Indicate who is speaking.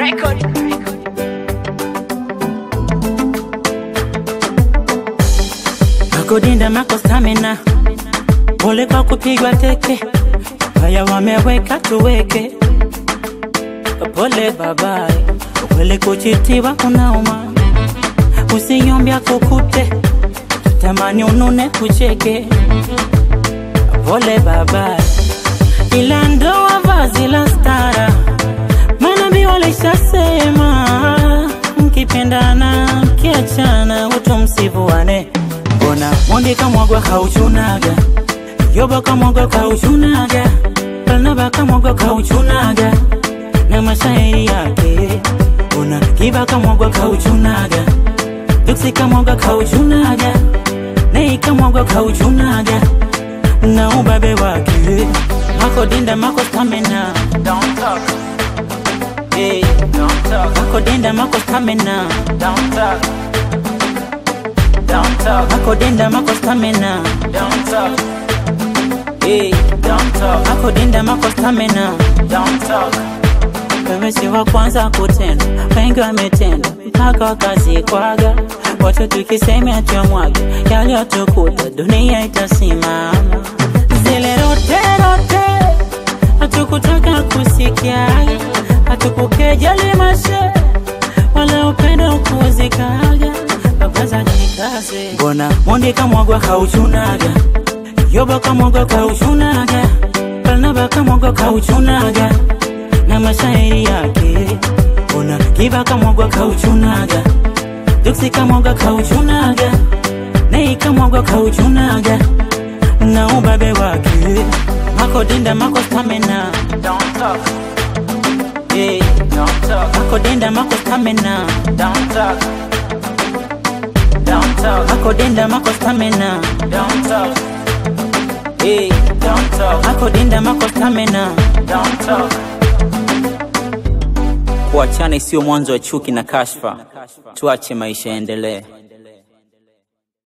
Speaker 1: record.
Speaker 2: Makodinda mako stamina, pole kwa kupigwa teke, haya wameweka tuweke. Pole babae, ukweli kuchitiwa kunauma, usinyombia kukute, tamani unune kucheke. Pole babae, ila ndoa vazi la stara, manabii walishasema mkipendana mkiachana utumsivuane. Mbona mondi kamwagwa kauchunaga, yoba kamwagwa kauchunaga, Barnaba kamwagwa kauchunaga na mashairi yake. Mbona Kiba kamwagwa kauchunaga, Duksi kamwagwa kauchunaga, Nei kamwagwa kauchunaga na ubabe wake. Makodinda mako stamina,
Speaker 1: Don't talk,
Speaker 2: hey.
Speaker 1: don't talk,
Speaker 2: Makodinda mako stamina,
Speaker 1: don't talk, don't talk,
Speaker 2: Makodinda mako stamina,
Speaker 1: don't talk,
Speaker 2: hey.
Speaker 1: don't talk,
Speaker 2: Makodinda mako stamina.
Speaker 1: don't talk.
Speaker 2: Wewe si wa kwanza kutenda, wengi wametenda mpaka wakazikwaga. Watu tukisema tuyamwage yaliyotukuta, dunia itasimama. Zile rote rote hatukutaka kusikia, hatukukejeli mashe wala upendo kuzikaga. Babaza jikaze, mbona mondi kamwagwa kauchunaga, yoba kamwagwa kauchunaga, Barnaba kamwagwa kauchunaga na mashairi yake. Mbona Kiba kamwagwa kauchunaga, Duksi kamwagwa kauchunaga, Nei kamwagwa kauchunaga na ubabe wake. Makodinda mako stamina,
Speaker 1: Don't talk,
Speaker 2: hey.
Speaker 1: don't talk,
Speaker 2: Makodinda mako stamina,
Speaker 1: don't talk, don't talk,
Speaker 2: Makodinda mako stamina,
Speaker 1: don't talk,
Speaker 2: hey.
Speaker 1: don't talk,
Speaker 2: Makodinda mako stamina.
Speaker 1: don't talk.
Speaker 2: Kuachana sio mwanzo wa chuki na kashfa, tuache maisha endelee.